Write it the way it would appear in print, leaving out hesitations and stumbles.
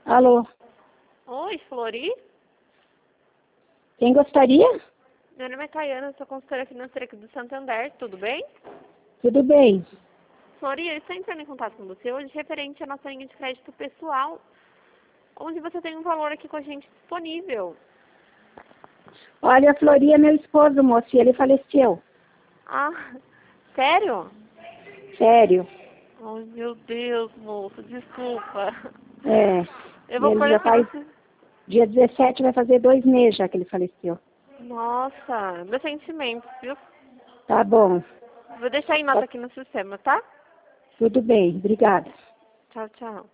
Alô, Oi, Flori. quem gostaria? Meu nome é Tayana, sou consultora financeira aqui do Santander, tudo bem? Tudo bem. Flori, eu estou entrando em contato com você hoje referente à nossa linha de crédito pessoal, onde você tem um valor aqui com a gente disponível. Olha, a Flori é meu esposo, moço, e ele faleceu. Ah, sério? Sério. Oh, meu Deus, moço, desculpa. É, Eu vou ele pôr já aqui no... faz... Dia 17 vai fazer 2 meses já que ele faleceu. Nossa, meus sentimentos, viu? Tá bom. Vou deixar em nota aqui no sistema, tá? Tudo bem, obrigada. Tchau, tchau.